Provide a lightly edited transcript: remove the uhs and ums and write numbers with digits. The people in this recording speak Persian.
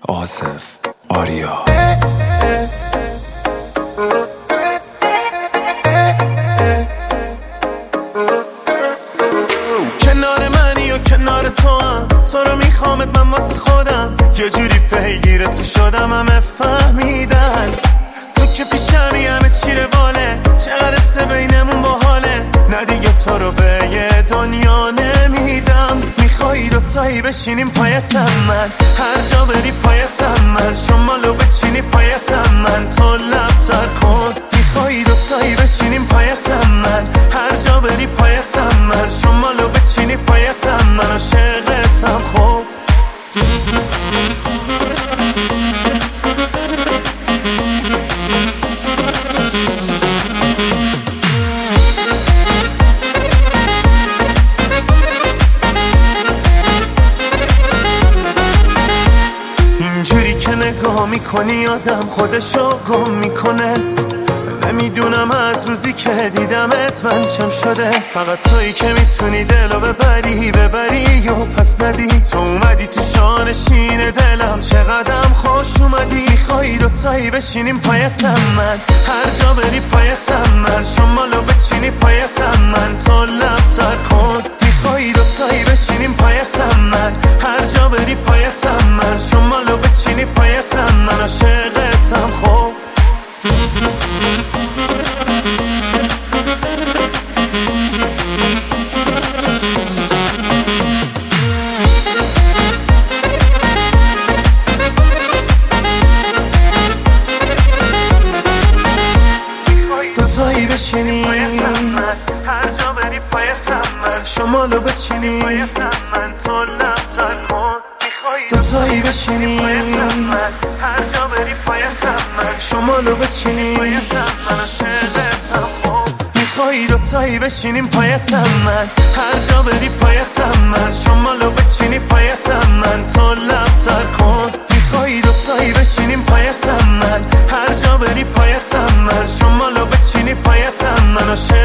آصف آریا. کنار منی و کنار تو هم، تو رو میخوامت من واسه خودم، یه جوری پیگیر تو شدم همه فهمیدن تو که پیشمی همه چی رواله، چقدر سه بینمون باحاله، نه دیگه تو رو به یه دنیا نمیدم. میخوایی دوتایی بشینیم پایتم من، هر جا بری پایتم من، شمالو بچینی پایتم من، تو لبتر کن. میخوایی دوتایی بشینیم پایتم من، هر جا بری پایتم من، شمالو بچینی پایتم من، عاشقتم خوب. اینجوری که نگاه میکنی آدم خودشو گم میکنه، نمیدونم از روزی که دیدمت من چم شده، فقط تویی که میتونی دلو ببری و پس ندی. تو اومدی تو شانشین دلم، چقدرم خوش اومدی. میخوایی دوتایی بشینیم پایتم من، هر جا بری پایتم من، شمالو بچینی پایتم من، تو لبتر کن. میخوایی دوتایی بشینیم پایتم من، هر جا بری پایتم من، شمالو بچینی پایتم من، عاشقتم خوب. دوتایی بشینی هر جا بری پایتم من، شمالو بچینی پایتم من، تو لبتر کن. دوتایی بشینی هر جا بری پایتم من، شمالو بچینی پایتم من، عاشقتم خوب. میخوایی دوتایی بشینیم پایتم من، هر جا بری پایتم من، شمالو بچینی پایتم من، تو لبتر کن. میخوایی دوتایی بشینیم پایتم من، هر جا بری پایتم من، شمالو بچینی پایتم من،